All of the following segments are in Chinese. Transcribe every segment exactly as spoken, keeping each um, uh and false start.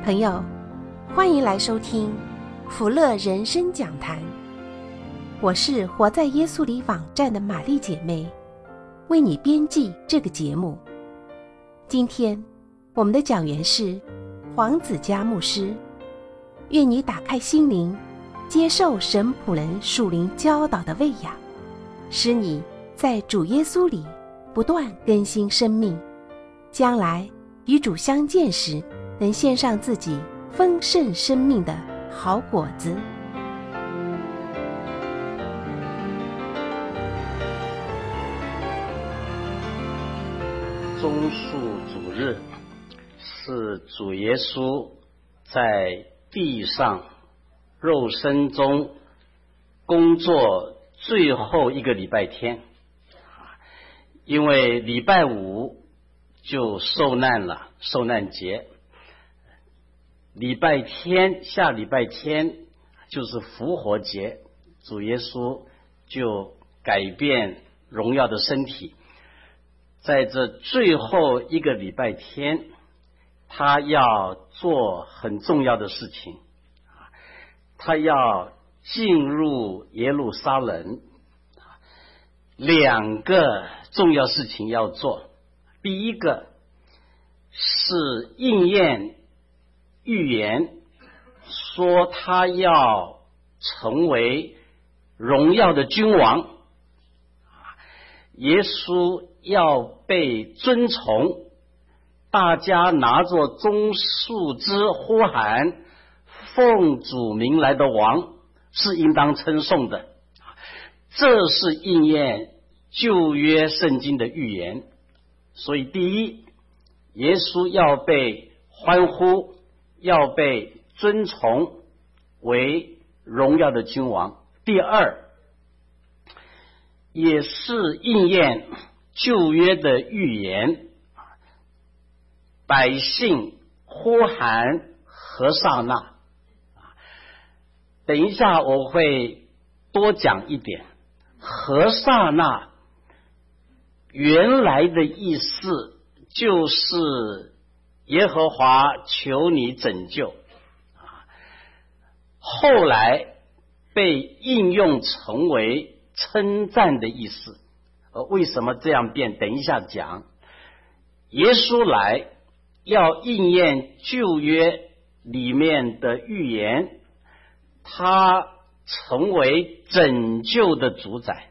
朋友，欢迎来收听福乐人生讲坛。我是活在耶稣里网站的玛丽姐妹，为你编辑这个节目。今天我们的讲员是黄子嘉牧师，愿你打开心灵，接受神仆人属灵教导的喂养，使你在主耶稣里不断更新生命，将来与主相见时，能献上自己丰盛生命的好果子。 棕树主日是主耶稣在地上肉身中工作最后一个礼拜天，因为礼拜五就受难了，受难节。礼拜天下礼拜天就是复活节，主耶稣就改变荣耀的身体，在这最后一个礼拜天，他要做很重要的事情，他要进入耶路撒冷，两个重要事情要做。第一个是应验预言，说他要成为荣耀的君王，耶稣要被尊崇，大家拿着棕树枝呼喊奉主名来的王是应当称颂的。这是应验旧约圣经的预言。所以第一，耶稣要被欢呼，要被尊崇为荣耀的君王。第二，也是应验旧约的预言，百姓呼喊何撒那。等一下我会多讲一点。何撒那原来的意思就是耶和华求你拯救，后来被应用成为称赞的意思。呃，为什么这样变？等一下讲。耶稣来要应验旧约里面的预言，他成为拯救的主宰。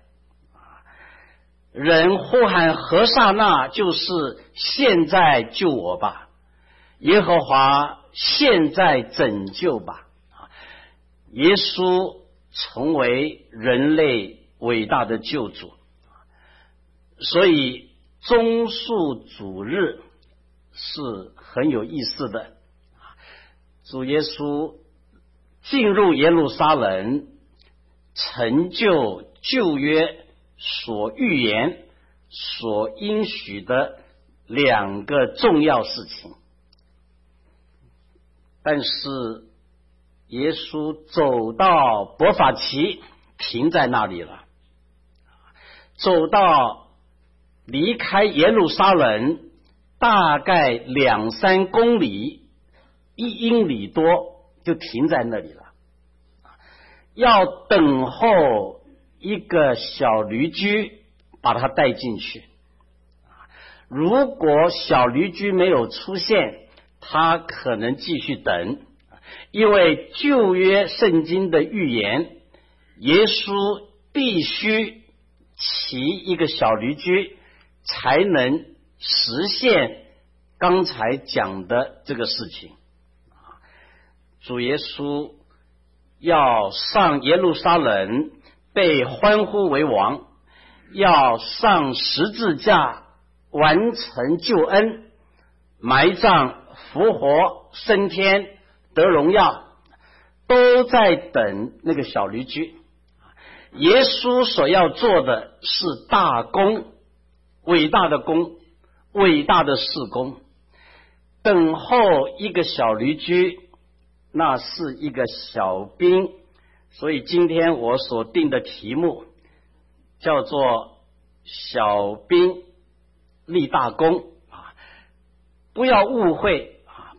人呼喊何撒那，就是现在救我吧，耶和华现在拯救吧。耶稣成为人类伟大的救主。所以棕树主日是很有意思的。主耶稣进入耶路撒冷，成就旧约所预言所应许的两个重要事情。但是耶稣走到伯法其，停在那里了。走到离开耶路撒冷大概两三公里，一英里多，就停在那里了，要等候一个小驴驹把他带进去。如果小驴驹没有出现，他可能继续等，因为旧约圣经的预言，耶稣必须骑一个小驴驹才能实现刚才讲的这个事情。主耶稣要上耶路撒冷，被欢呼为王，要上十字架完成救恩，埋葬、复活、升天、得荣耀，都在等那个小驴驹。耶稣所要做的是大功，伟大的功，伟大的事工。等候一个小驴驹，那是一个小兵。所以今天我所定的题目叫做小兵立大功。不要误会，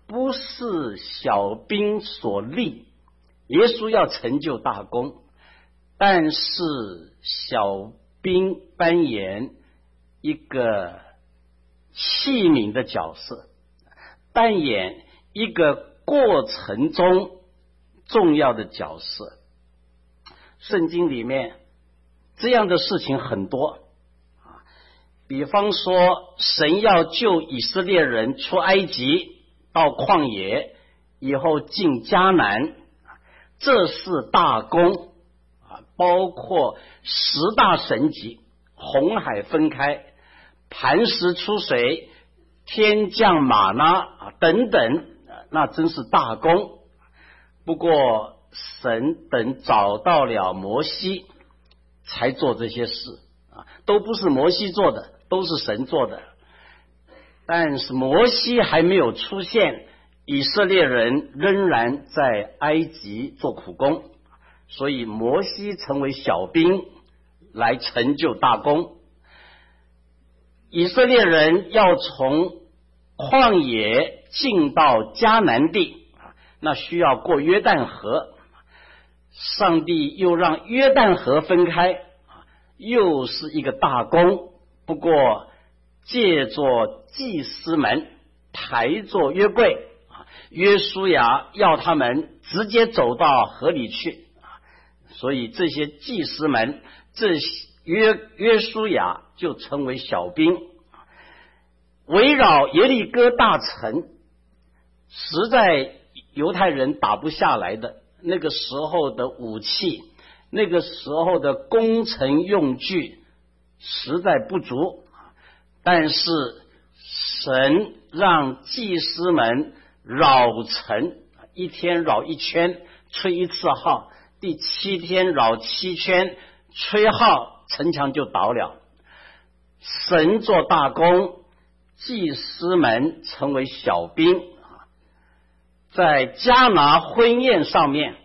不是小兵所立，耶稣要成就大功，但是小兵扮演一个器皿的角色，扮演一个过程中重要的角色。圣经里面这样的事情很多，比方说神要救以色列人出埃及到旷野以后进迦南，这是大功，包括十大神迹，红海分开，磐石出水，天降玛纳等等，那真是大功。不过神等找到了摩西才做这些事，都不是摩西做的，都是神做的。但是摩西还没有出现，以色列人仍然在埃及做苦工，所以摩西成为小兵来成就大功。以色列人要从旷野进到迦南地，那需要过约旦河，上帝又让约旦河分开，又是一个大功。不过借着祭司们抬着约柜，约书亚要他们直接走到河里去，所以这些祭司们，这约约书亚就成为小兵，围绕耶利哥大城，实在犹太人打不下来的，那个时候的武器，那个时候的工程用具实在不足，但是神让祭司们绕城，一天绕一圈，吹一次号，第七天绕七圈，吹号，城墙就倒了。神做大功，祭司们成为小兵。在迦拿婚宴上面，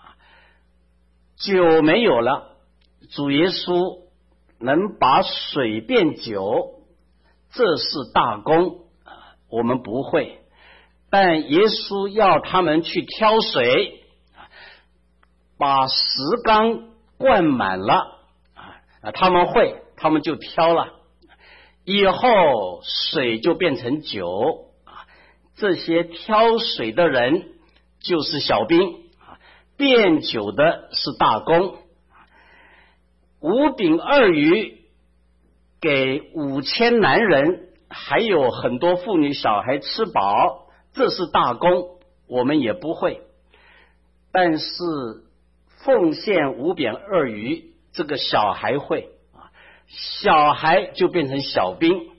酒没有了，主耶稣能把水变酒，这是大功，我们不会。但耶稣要他们去挑水，把石缸灌满了，他们会，他们就挑了，以后水就变成酒。这些挑水的人就是小兵，变酒的是大功。五饼二鱼给五千男人还有很多妇女小孩吃饱，这是大功，我们也不会。但是奉献五饼二鱼，这个小孩会，小孩就变成小兵。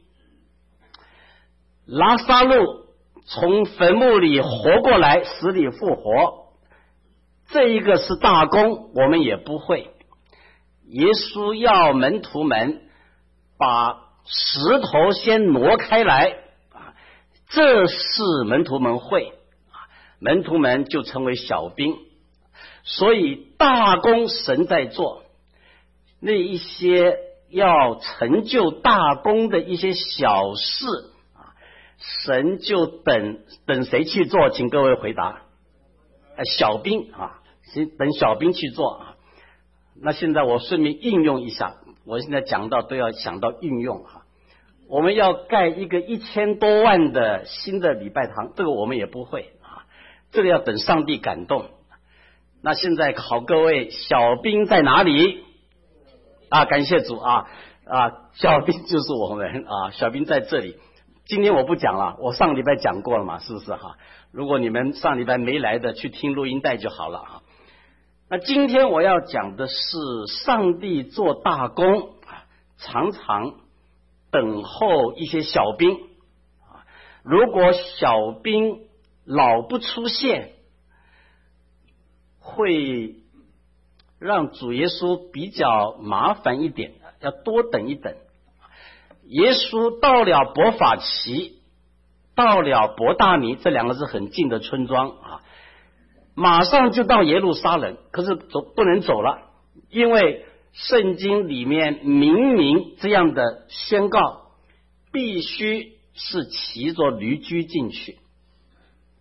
拉撒路从坟墓里活过来，死里复活，这一个是大功，我们也不会。耶稣要门徒们把石头先挪开来，这是门徒们会，门徒们就成为小兵。所以大功神在做，那一些要成就大功的一些小事，神就等等谁去做？请各位回答。小兵啊，等小兵去做啊。那现在我顺便应用一下，我现在讲到都要想到运用哈。我们要盖一个一千多万的新的礼拜堂，这个我们也不会啊，这个要等上帝感动。那现在考各位，小兵在哪里啊？感谢主啊啊！小兵就是我们啊，小兵在这里。今天我不讲了，我上礼拜讲过了嘛，是不是哈？如果你们上礼拜没来的，去听录音带就好了啊。那今天我要讲的是上帝做大功，常常等候一些小兵。如果小兵老不出现，会让主耶稣比较麻烦一点，要多等一等。耶稣到了伯法其，到了伯大尼，这两个是很近的村庄啊，马上就到耶路撒冷，可是走不能走了，因为圣经里面明明这样的宣告，必须是骑着驴驹进去。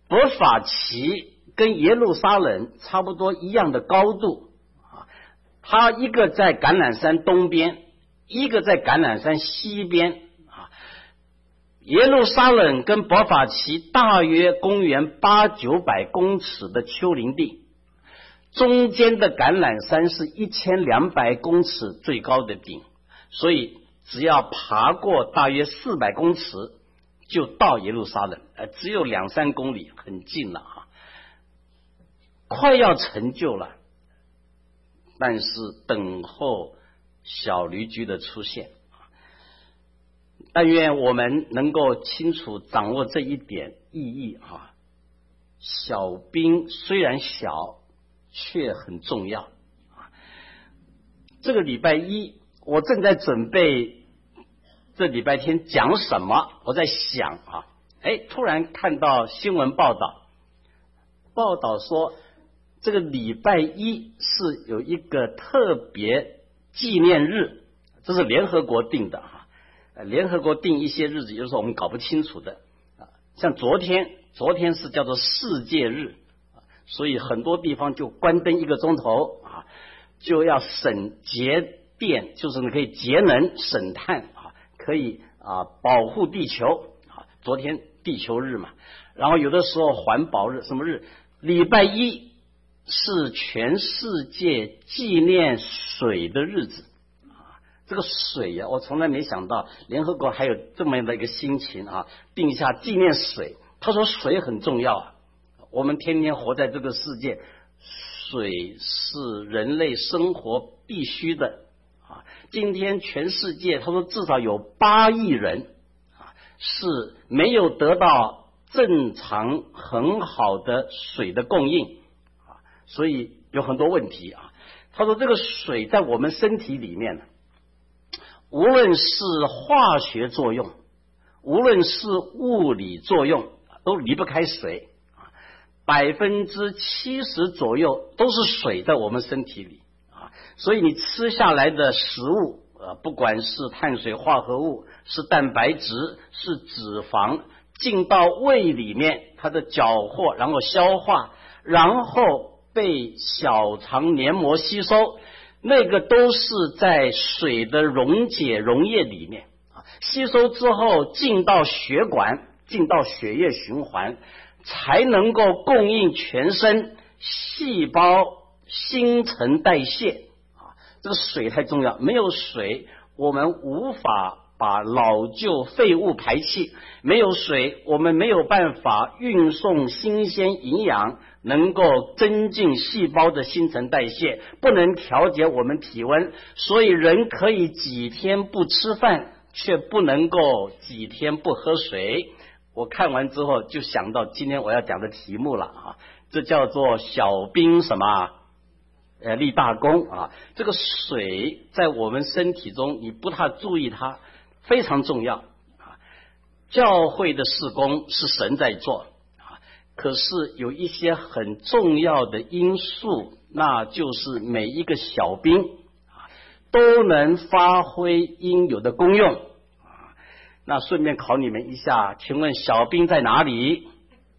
伯法其跟耶路撒冷差不多一样的高度啊，它一个在橄榄山东边，一个在橄榄山西边啊。耶路撒冷跟伯法其大约公元八九百公尺的丘陵地，中间的橄榄山是一千两百公尺最高的顶，所以只要爬过大约四百公尺就到耶路撒冷，呃，只有两三公里，很近了啊，快要成就了。但是等候小驴驹的出现，但愿我们能够清楚掌握这一点意义啊。小兵虽然小，却很重要啊。这个礼拜一，我正在准备这礼拜天讲什么，我在想啊，哎，突然看到新闻报道，报道说这个礼拜一是有一个特别纪念日，这是联合国定的啊。联合国定一些日子，就是我们搞不清楚的啊。像昨天，昨天是叫做世界日，所以很多地方就关灯一个钟头啊，就要省节电，就是你可以节能省碳啊，可以啊保护地球啊。昨天地球日嘛，然后有的时候环保日什么日，礼拜一是全世界纪念水的日子。这个水呀、啊，我从来没想到联合国还有这么样的一个心情啊，定下纪念水。他说水很重要啊，我们天天活在这个世界，水是人类生活必须的啊。今天全世界，他说至少有八亿人啊是没有得到正常很好的水的供应啊，所以有很多问题啊。他说这个水在我们身体里面呢，无论是化学作用，无论是物理作用，都离不开水。百分之七十左右都是水在我们身体里啊，所以你吃下来的食物，呃，不管是碳水化合物，是蛋白质，是脂肪，进到胃里面，它的搅和，然后消化，然后被小肠黏膜吸收。那个都是在水的溶解溶液里面啊，吸收之后进到血管，进到血液循环，才能够供应全身细胞新陈代谢啊。这个水太重要，没有水我们无法把老旧废物排气，没有水我们没有办法运送新鲜营养，能够增进细胞的新陈代谢，不能调节我们体温，所以人可以几天不吃饭，却不能够几天不喝水。我看完之后就想到今天我要讲的题目了啊，这叫做小兵什么呃立大功啊。这个水在我们身体中你不太注意它，非常重要啊。教会的事工是神在做，可是有一些很重要的因素，那就是每一个小兵都能发挥应有的功用。那顺便考你们一下，请问小兵在哪里？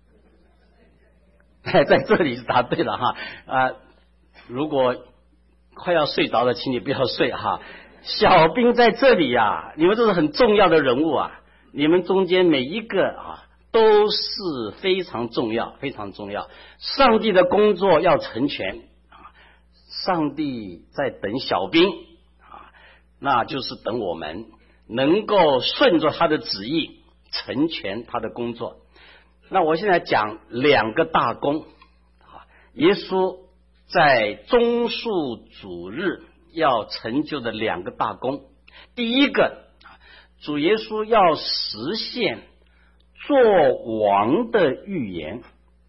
在这里是答对了哈啊！如果快要睡着了，请你不要睡哈。小兵在这里呀、啊，你们都是很重要的人物啊，你们中间每一个啊都是非常重要，非常重要。上帝的工作要成全啊，上帝在等小兵啊，那就是等我们能够顺着他的旨意成全他的工作。那我现在讲两个大功啊，耶稣在棕树主日要成就的两个大功。第一个，主耶稣要实现做王的预言。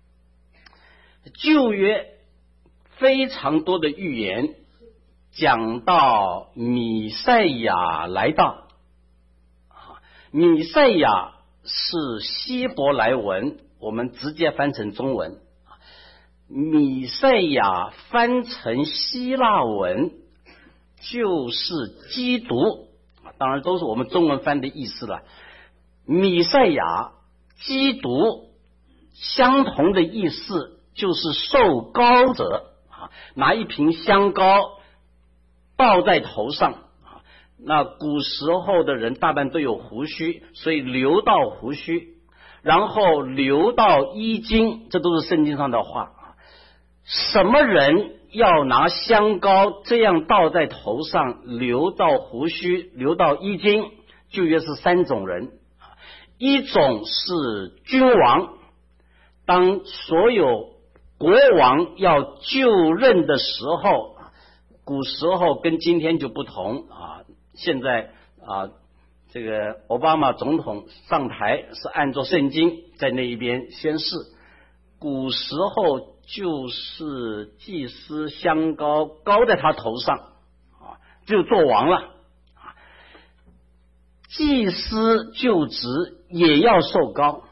旧约非常多的预言讲到弥赛亚来到，弥赛亚是希伯来文，我们直接翻成中文。弥赛亚翻成希腊文就是基督，当然都是我们中文翻的意思了。弥赛亚基督相同的意思，就是受膏者啊，拿一瓶香膏倒在头上啊。那古时候的人大半都有胡须，所以流到胡须，然后流到衣襟，这都是圣经上的话啊。什么人要拿香膏这样倒在头上，流到胡须，流到衣襟？旧约是三种人，一种是君王，当所有国王要就任的时候，古时候跟今天就不同啊。现在啊，这个奥巴马总统上台是按照圣经在那一边宣誓，古时候就是祭司香膏膏在他头上啊，就做王了。祭司就职也要受膏，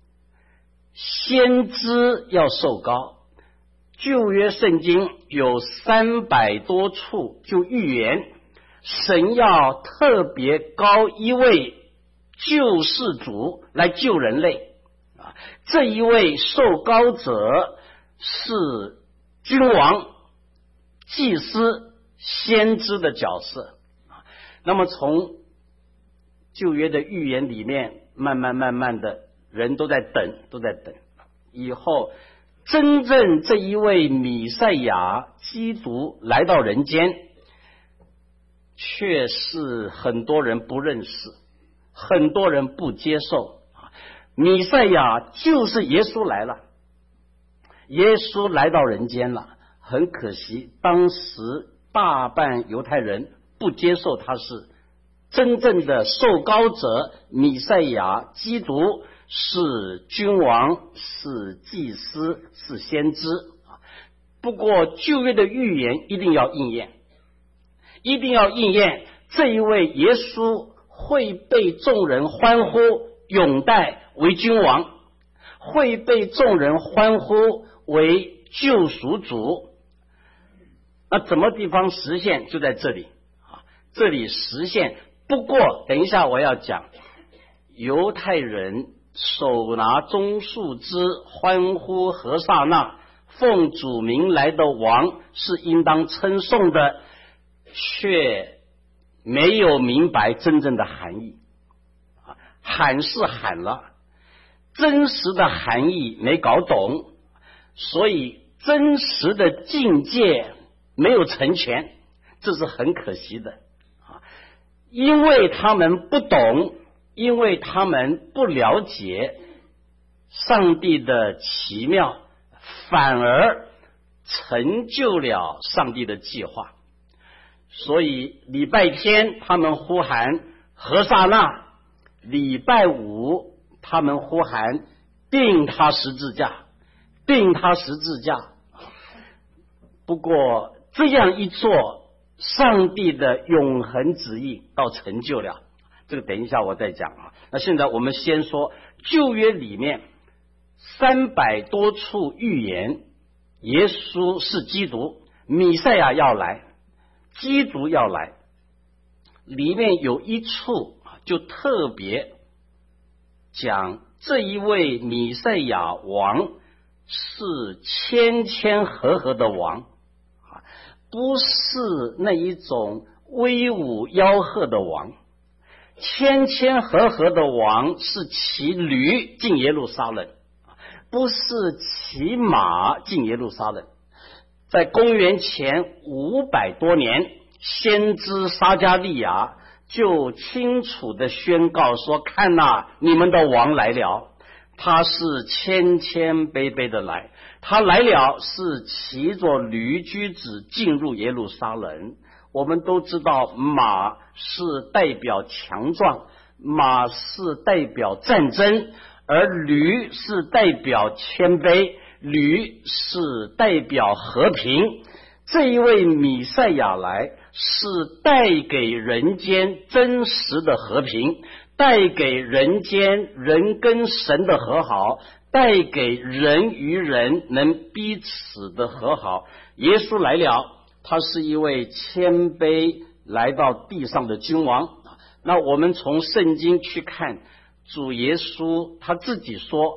先知要受膏。旧约圣经有三百多处就预言，神要特别膏一位救世主来救人类啊。这一位受膏者是君王、祭司、先知的角色啊。那么从旧约的预言里面，慢慢慢慢的人都在等，都在等。以后真正这一位弥赛亚基督来到人间，却是很多人不认识，很多人不接受。弥赛亚就是耶稣来了，耶稣来到人间了。很可惜，当时大半犹太人不接受他是真正的受膏者，弥赛亚基督是君王，是祭司，是先知。不过旧约的预言一定要应验，一定要应验，这一位耶稣会被众人欢呼拥戴为君王，会被众人欢呼为救赎主。那怎么地方实现？就在这里，这里实现。不过等一下我要讲，犹太人手拿棕树枝欢呼何撒那，奉主名来的王是应当称颂的，却没有明白真正的含义。喊是喊了，真实的含义没搞懂，所以真实的境界没有成全，这是很可惜的。因为他们不懂，因为他们不了解上帝的奇妙，反而成就了上帝的计划。所以礼拜天他们呼喊何撒那，礼拜五他们呼喊钉他十字架，钉他十字架。不过这样一做，上帝的永恒旨意到成就了，这个等一下我再讲啊。那现在我们先说旧约里面三百多处预言，耶稣是基督，弥赛亚要来，基督要来，里面有一处就特别讲这一位弥赛亚王是谦谦和和的王，不是那一种威武吆喝的王。谦谦和和的王是骑驴进耶路撒冷，不是骑马进耶路撒冷。在公元前五百多年，先知撒迦利亚就清楚的宣告说，看哪，你们的王来了，他是谦谦卑卑的来，他来了是骑着驴驹子进入耶路撒冷。我们都知道马是代表强壮，马是代表战争，而驴是代表谦卑，驴是代表和平。这一位弥赛亚来是带给人间真实的和平，带给人间人跟神的和好，带给人与人能彼此的和好。耶稣来了，他是一位谦卑来到地上的君王。那我们从圣经去看，主耶稣他自己说，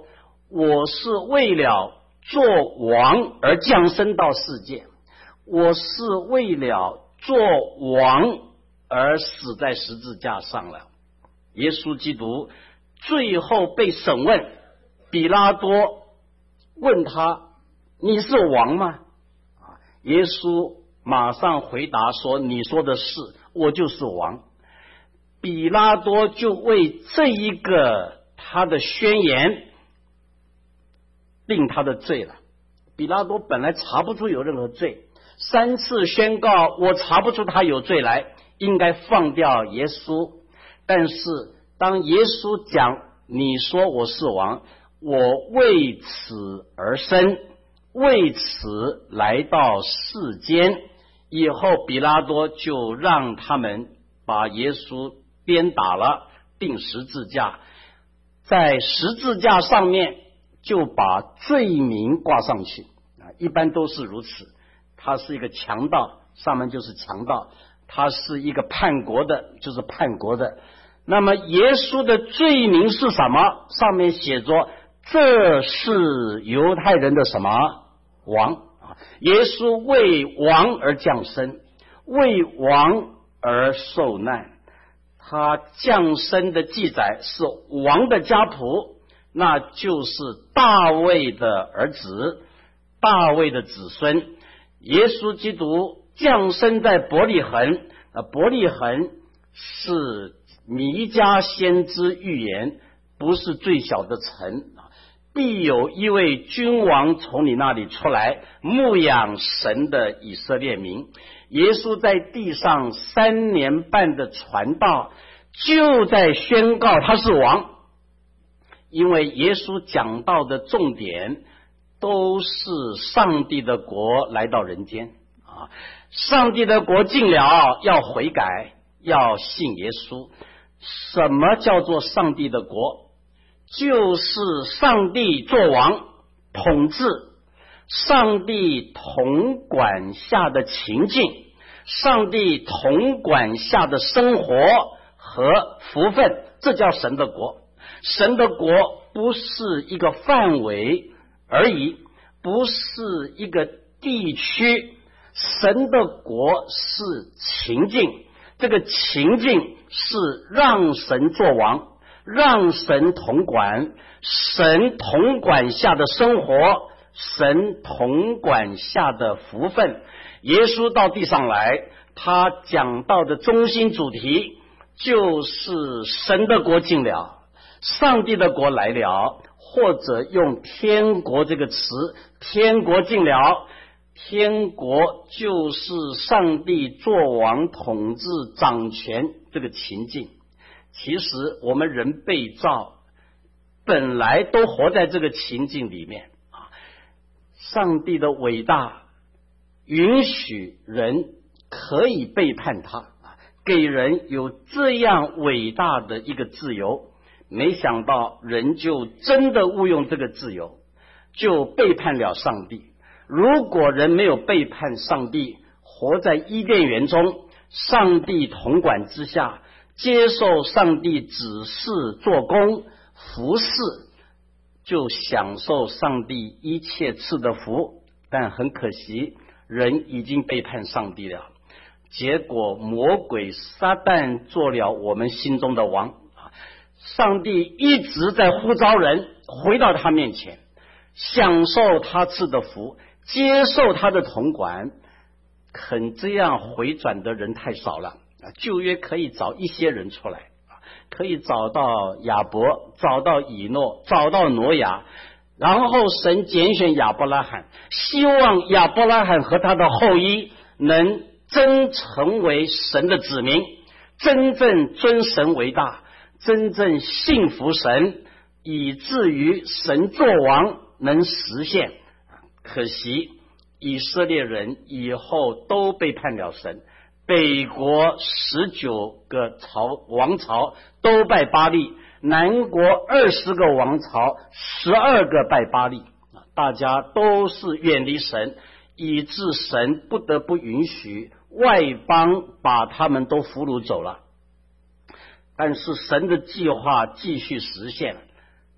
我是为了做王而降生到世界，我是为了做王而死在十字架上了。耶稣基督最后被审问，比拉多问他，你是王吗？耶稣马上回答说，你说的是，我就是王。比拉多就为这一个他的宣言定他的罪了。比拉多本来查不出有任何罪，三次宣告我查不出他有罪来，应该放掉耶稣。但是当耶稣讲，你说我是王，我为此而生，为此来到世间，以后比拉多就让他们把耶稣鞭打了，钉十字架，在十字架上面就把罪名挂上去，一般都是如此。他是一个强盗，上面就是强盗；他是一个叛国的，就是叛国的。那么耶稣的罪名是什么？上面写着，这是犹太人的什么王？耶稣为王而降生，为王而受难。他降生的记载是王的家谱，那就是大卫的儿子，大卫的子孙。耶稣基督降生在伯利恒，伯利恒是弥迦先知预言，不是最小的城，必有一位君王从你那里出来，牧养神的以色列民。耶稣在地上三年半的传道，就在宣告他是王。因为耶稣讲道的重点都是上帝的国来到人间啊，上帝的国近了，要悔改，要信耶稣。什么叫做上帝的国？就是上帝做王统治，上帝统管下的情境，上帝统管下的生活和福分，这叫神的国。神的国不是一个范围而已，不是一个地区，神的国是情境，这个情境是让神做王，让神统管，神统管下的生活，神统管下的福分。耶稣到地上来，他讲到的中心主题就是神的国近了，上帝的国来了，或者用天国这个词，天国近了。天国就是上帝做王统治掌权这个情境。其实我们人被造本来都活在这个情境里面啊，上帝的伟大允许人可以背叛他，给人有这样伟大的一个自由。没想到人就真的误用这个自由，就背叛了上帝。如果人没有背叛上帝，活在伊甸园中，上帝统管之下，接受上帝指示做工服侍，就享受上帝一切赐的福。但很可惜，人已经背叛上帝了，结果魔鬼撒旦做了我们心中的王。上帝一直在呼召人回到他面前，享受他赐的福，接受他的统管。肯这样回转的人太少了，旧约可以找一些人出来，可以找到亚伯，找到以诺，找到挪亚，然后神拣选亚伯拉罕，希望亚伯拉罕和他的后裔能真成为神的子民，真正尊神为大，真正信服神，以至于神作王能实现。可惜以色列人以后都背叛了神，北国十九个朝王朝都拜巴力，南国二十个王朝十二个拜巴力，大家都是远离神，以致神不得不允许外邦把他们都俘虏走了。但是神的计划继续实现，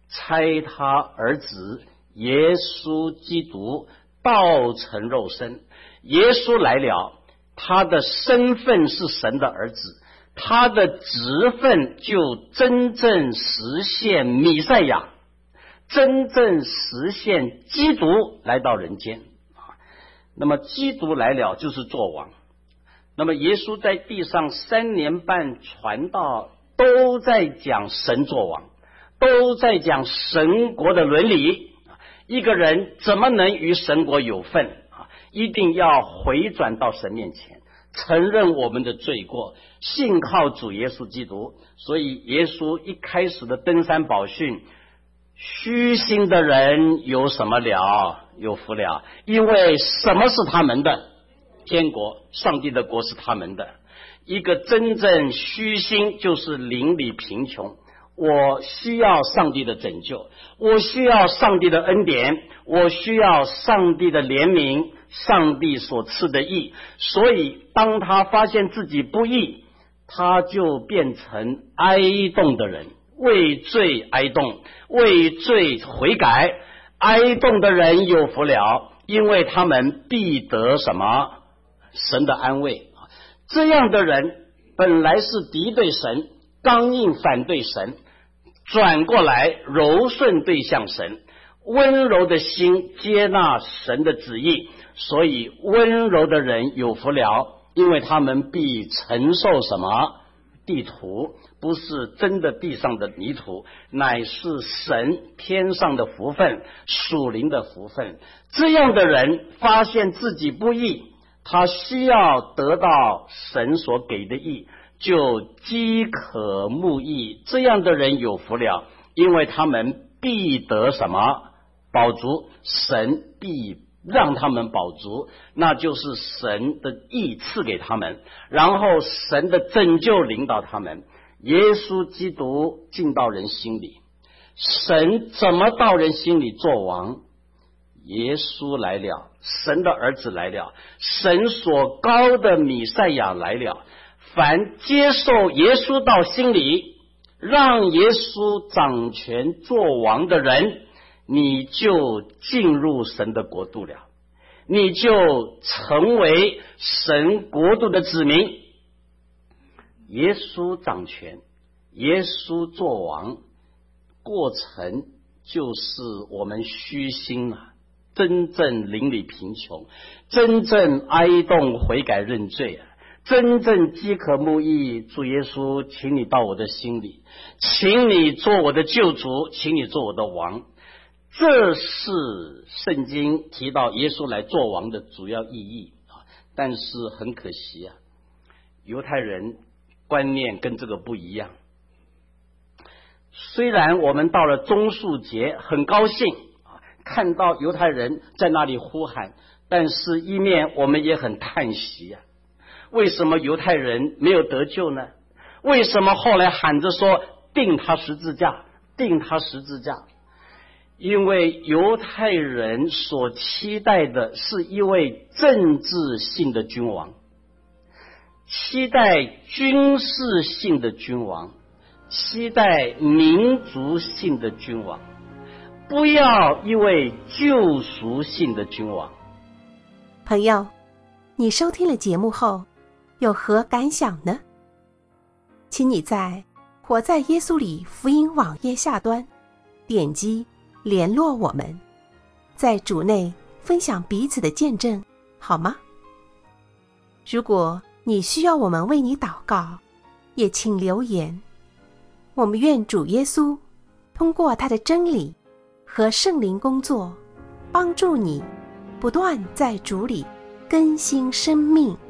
差他儿子耶稣基督道成肉身。耶稣来了，他的身份是神的儿子，他的职分就真正实现弥赛亚，真正实现基督来到人间。那么基督来了就是做王。那么耶稣在地上三年半传道，都在讲神做王，都在讲神国的伦理。一个人怎么能与神国有份？一定要回转到神面前，承认我们的罪过，信靠主耶稣基督。所以耶稣一开始的登山宝训，虚心的人有什么了？有福了，因为什么是他们的？天国，上帝的国是他们的。一个真正虚心，就是邻里贫穷，我需要上帝的拯救，我需要上帝的恩典，我需要上帝的怜悯，上帝所赐的义。所以当他发现自己不义，他就变成哀恸的人，为罪哀恸，为罪悔改。哀恸的人有福了，因为他们必得什么？神的安慰。这样的人本来是敌对神，刚硬反对神，转过来柔顺对向神，温柔的心接纳神的旨意。所以温柔的人有福了，因为他们必承受什么？地土，不是真的地上的泥土，乃是神天上的福分，属灵的福分。这样的人发现自己不义，他需要得到神所给的义，就饥渴慕义。这样的人有福了，因为他们必得什么？饱足，神必让他们饱足，那就是神的义赐给他们，然后神的拯救领导他们。耶稣基督进到人心里，神怎么到人心里做王？耶稣来了，神的儿子来了，神所膏的弥赛亚来了。凡接受耶稣到心里，让耶稣掌权做王的人，你就进入神的国度了，你就成为神国度的子民。耶稣掌权，耶稣做王，过程就是我们虚心啊，真正邻里贫穷，真正哀恸悔改认罪啊，真正饥渴慕义。主耶稣，请你到我的心里，请你做我的救主，请你做我的王。这是圣经提到耶稣来做王的主要意义啊。但是很可惜啊，犹太人观念跟这个不一样。虽然我们到了棕树节很高兴啊，看到犹太人在那里呼喊，但是一面我们也很叹息啊。为什么犹太人没有得救呢？为什么后来喊着说钉他十字架，钉他十字架？因为犹太人所期待的是一位政治性的君王，期待军事性的君王，期待民族性的君王，不要一位救赎性的君王。 朋友，你收听了节目后有何感想呢？请你在活在耶稣里福音网页下端点击联络我们，在主内分享彼此的见证，好吗？如果你需要我们为你祷告，也请留言。我们愿主耶稣通过他的真理和圣灵工作，帮助你不断在主里更新生命。